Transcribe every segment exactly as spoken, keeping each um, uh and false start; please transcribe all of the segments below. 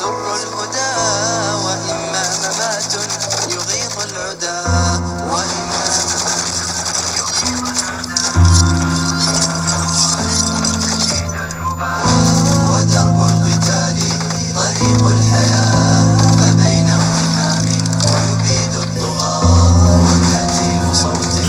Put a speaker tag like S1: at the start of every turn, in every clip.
S1: سر الهدى وإما ممات يغيظ العدا وإما ودرب القتال طريق الحياة فبينه حام ويبيد الطغاة والهتيف صوت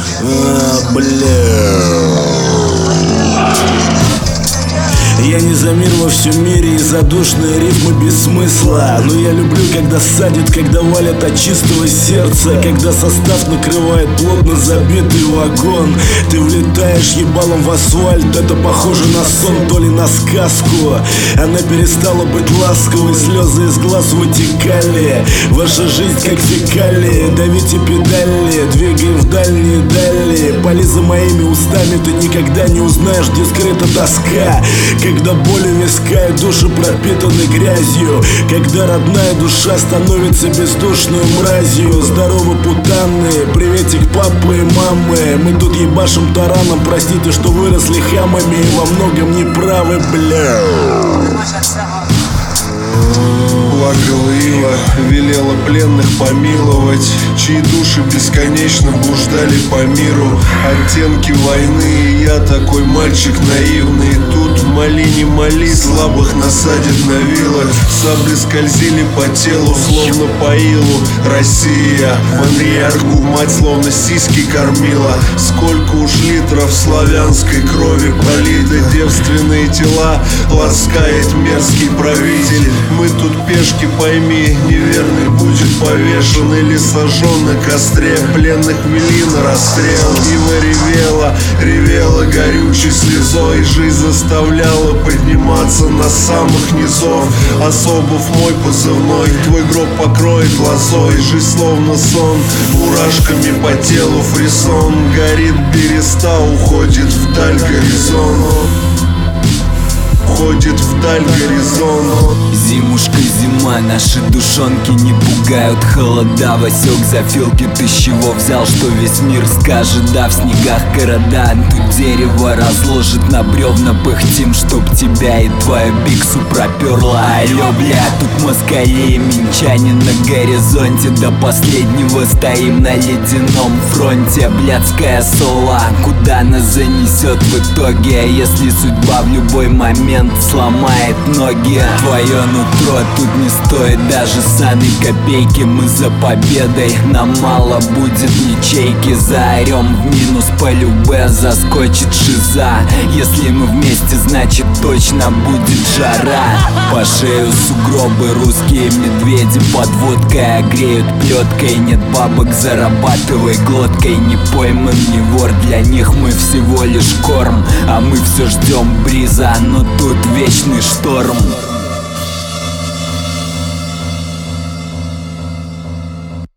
S2: Я не за мир во всем мире и за душные рифмы без смысла. Но я люблю, когда садит, когда валят от чистого сердца, когда состав накрывает плотно забитый вагон. Ты влетаешь ебалом в асфальт, это похоже на сон, то ли на сказку. Она перестала быть ласковой, слезы из глаз вытекали. Ваша жизнь как фекалии, давите педали, двигаем в дальние дали. Пали за моими устами, ты никогда не узнаешь, где скрыта тоска. Когда боль у виска и души пропитаны грязью, когда родная душа становится бездушной мразью. Здорово, путаны, приветик папы и мамы. Мы тут ебашим тараном, простите, что выросли хамами и во многом неправы, бля.
S3: Плакала Ива, велела пленных помиловать, чьи души бесконечно блуждали по миру. Оттенки войны, и я такой мальчик наивный. Тут моли не моли, слабых насадит на вилы. Сабли скользили по телу, словно по илу. Россия, маньярку мать словно сиськи кормила. Сколько уж литров славянской крови пролито, девственные тела ласкает мерзкий правитель. Мы тут пешки, пойми, неверный будет повешен или сожжен на костре. Пленных вели на расстрел. Ива ревела, ревела горючей слезой. Жизнь заставляла подниматься на самых низов. Особов мой позывной, твой гроб покроет лозой. Жизнь словно сон, мурашками по телу фрисон. Горит береста, уходит вдаль горизонт. Уходит вдаль горизонт.
S4: Зимушка, зима, наши душонки не пугают холода. Васек зафилки, ты с чего взял, что весь мир скажет да? В снегах города, тут дерево разложит на бревна. Пыхтим, чтоб тебя и твою биксу проперла. Алло, бля, тут москали и минчане на горизонте. До последнего стоим на ледяном фронте. Блядская сола, куда нас занесет в итоге? А если судьба в любой момент сломает ноги? Твое нутро тут не стоит даже саны копейки. Мы за победой, нам мало будет ячейки. Заорем в минус по любе, заскочит шиза. Если мы вместе, значит точно будет жара. По шею сугробы, русские медведи под водкой огреют плеткой. Нет бабок, зарабатывай глоткой. Не пойман, не вор, для них мы всего лишь корм. А мы все ждем бриза, но тут вечный шторм.